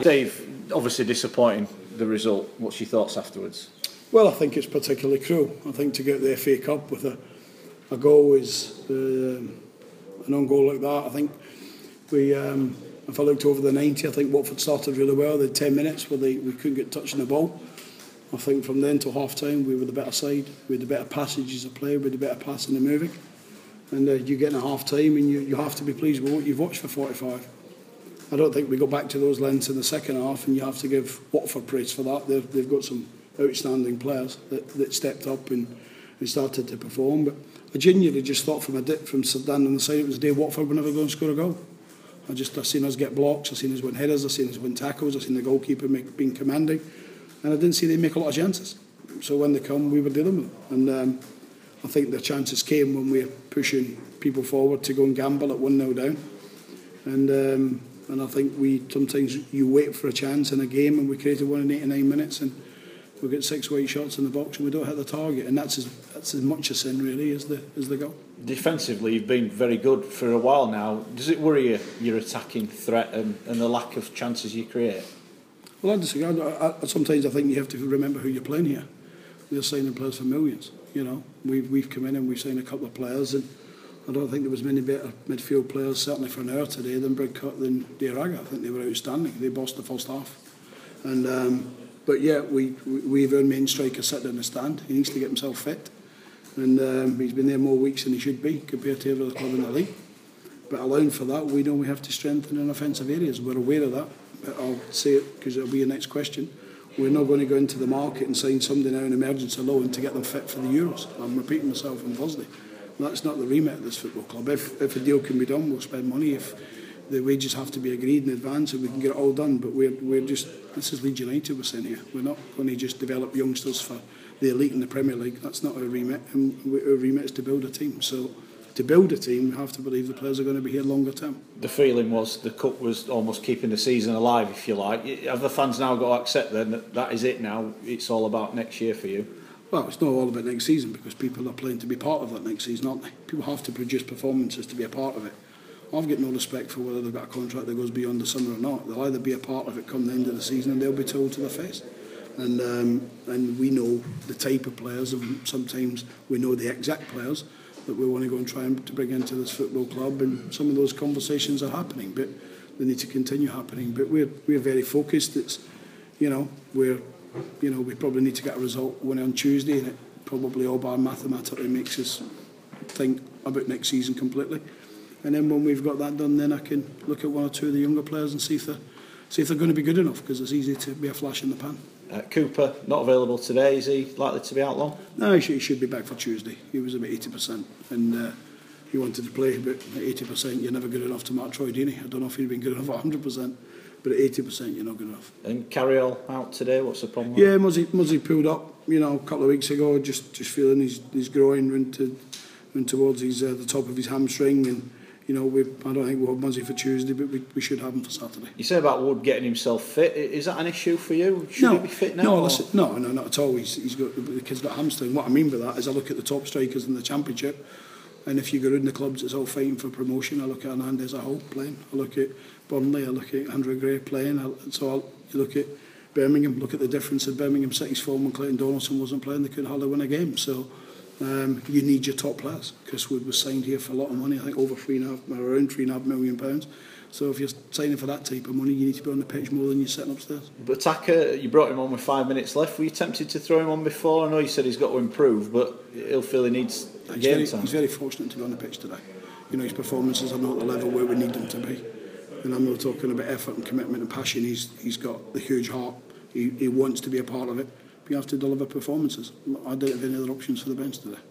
Dave, obviously disappointing, the result. What's your thoughts afterwards? Well, I think it's particularly cruel. I think to get the FA Cup with a goal is an own goal like that. I think we, if I looked over the 90, I think Watford started really well. They had 10 minutes where we couldn't get touching the ball. I think from then till half time we were the better side. We had the better passages of play, we had the better passing and moving. And you get in a half time and you have to be pleased with what you've watched for 45. I don't think we got back to those lengths in the second half, and you have to give Watford praise for that. They've got some outstanding players that stepped up and started to perform. But I genuinely just thought from standing on the side, it was a day Watford were never going to score a goal. I seen us get blocks, I seen us win headers, I seen us win tackles, I seen the goalkeeper being commanding, and I didn't see them make a lot of chances. So when they come, we were dealing with them. And I think the chances came when we were pushing people forward to go and gamble at 1-0 down. And I think sometimes you wait for a chance in a game, and we created one in 89 minutes, and we get 6 white shots in the box and we don't hit the target, and that's as much a sin really as the goal. Defensively, you've been very good for a while now. Does it worry you, your attacking threat and the lack of chances you create? Well, I disagree. Sometimes I think you have to remember who you're playing here. They're signing players for millions. You know, we've come in and we've signed a couple of players, and I don't think there was many better midfield players, certainly for an hour today, than Diarra. I think they were outstanding. They bossed the first half. But yeah, we've our main striker sitting in the stand. He needs to get himself fit, and he's been there more weeks than he should be compared to every other club in the league. But allowing for that, we know we have to strengthen in offensive areas. We're aware of that. But I'll say it because it'll be your next question. We're not going to go into the market and sign somebody now in emergency loan to get them fit for the Euros. I'm repeating myself on Thursday. That's not the remit of this football club. If a deal can be done, we'll spend money. If the wages have to be agreed in advance and we can get it all done, but we're just, this is Leeds United we're saying here. We're not going to just develop youngsters for the elite in the Premier League. That's not our remit, and our remit is to build a team. So to build a team, we have to believe the players are going to be here longer term. The feeling was the cup was almost keeping the season alive, if you like. Have the fans now got to accept then that is it now? It's all about next year for you? Well, it's not all about next season, because people are playing to be part of that next season, aren't they? People have to produce performances to be a part of it. I've got no respect for whether they've got a contract that goes beyond the summer or not. They'll either be a part of it come the end of the season, and they'll be told to their face. And we know the type of players, and sometimes we know the exact players that we want to go and try to bring into this football club, and some of those conversations are happening, but they need to continue happening. But we're very focused. It's, we probably need to get a result winning on Tuesday, and it probably all bar mathematically makes us think about next season completely. And then when we've got that done, then I can look at one or two of the younger players and see if they're going to be good enough, because it's easy to be a flash in the pan. Cooper, not available today. Is he likely to be out long? No, he should be back for Tuesday. He was about 80%, and he wanted to play, but at 80% you're never good enough to mark Troy Deeney. I don't know if he'd been good enough at 100%, but at 80% you're not good enough. And Carriol out today, what's the problem? Yeah, Muzzy pulled up, a couple of weeks ago, just feeling his groin run towards the top of his hamstring, and I don't think we'll have Muzzy for Tuesday, but we should have him for Saturday. You say about Wood getting himself fit. Is that an issue for you? Should he be fit now? No, not at all. The kid's got hamstring. What I mean by that is I look at the top strikers in the Championship, and if you go around the clubs that's all fighting for promotion, I look at Hernandez at Hull playing. I look at Burnley. I look at Andrew Gray playing. You look at Birmingham. Look at the difference in Birmingham City's form when Clayton Donaldson wasn't playing. They couldn't hardly win a game. So you need your top players. Chris Wood was signed here for a lot of money. I think around £3.5 million. So if you're signing for that type of money, you need to be on the pitch more than you're sitting upstairs. But Taka, you brought him on with 5 minutes left. Were you tempted to throw him on before? I know you said he's got to improve, but he'll feel he needs game time. He's very fortunate to be on the pitch today. His performances are not the level where we need them to be. And I'm not talking about effort and commitment and passion. He's got the huge heart. He wants to be a part of it. But you have to deliver performances. I don't have any other options for the bench today.